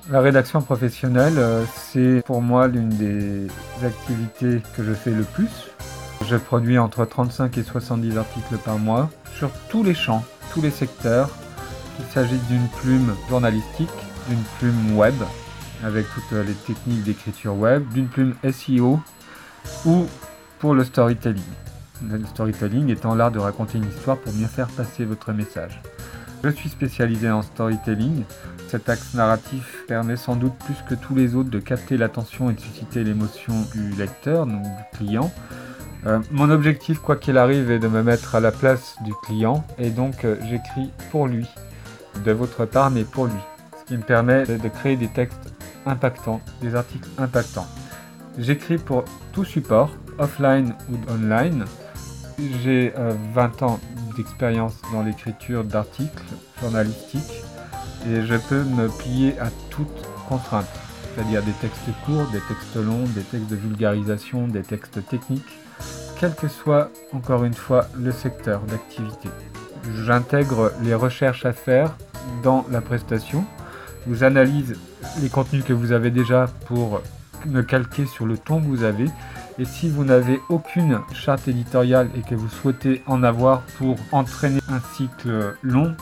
La rédaction professionnelle, c'est pour moi l'une des activités que je fais le plus. Je produis entre 35 et 70 articles par mois sur tous les champs, tous les secteurs, qu'il s'agisse d'une plume journalistique, d'une plume web, avec toutes les techniques d'écriture web, d'une plume SEO ou pour le storytelling. Le storytelling étant l'art de raconter une histoire pour mieux faire passer votre message. Je suis spécialisé en storytelling. Cet axe narratif permet sans doute plus que tous les autres de capter l'attention et de susciter l'émotion du lecteur, donc du client. Mon objectif, quoi qu'il arrive, est de me mettre à la place du client et donc j'écris pour lui, de votre part, mais pour lui. Ce qui me permet de créer des textes impactants, des articles impactants. J'écris pour tout support, offline ou online. J'ai 20 ans d'expérience dans l'écriture d'articles journalistiques et je peux me plier à toute contrainte, c'est-à-dire des textes courts, des textes longs, des textes de vulgarisation, des textes techniques, quel que soit, encore une fois, le secteur d'activité. J'intègre les recherches à faire dans la prestation, j'analyse les contenus que vous avez déjà pour me calquer sur le ton que vous avez. Et si vous n'avez aucune charte éditoriale et que vous souhaitez en avoir pour entraîner un cycle long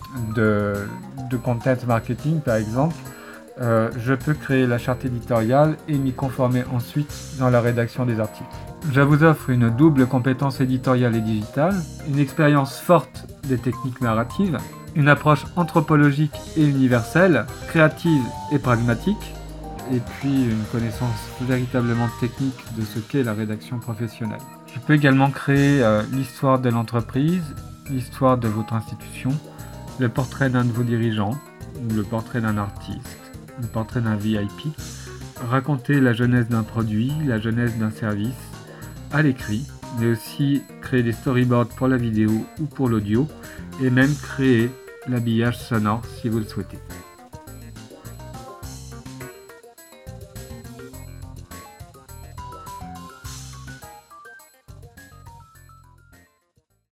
de content marketing par exemple, je peux créer la charte éditoriale et m'y conformer ensuite dans la rédaction des articles. Je vous offre une double compétence éditoriale et digitale, une expérience forte des techniques narratives, une approche anthropologique et universelle, créative et pragmatique, et puis une connaissance véritablement technique de ce qu'est la rédaction professionnelle. Je peux également créer l'histoire de l'entreprise, l'histoire de votre institution, le portrait d'un de vos dirigeants, ou le portrait d'un artiste, le portrait d'un VIP, raconter la genèse d'un produit, la genèse d'un service, à l'écrit, mais aussi créer des storyboards pour la vidéo ou pour l'audio, et même créer l'habillage sonore si vous le souhaitez.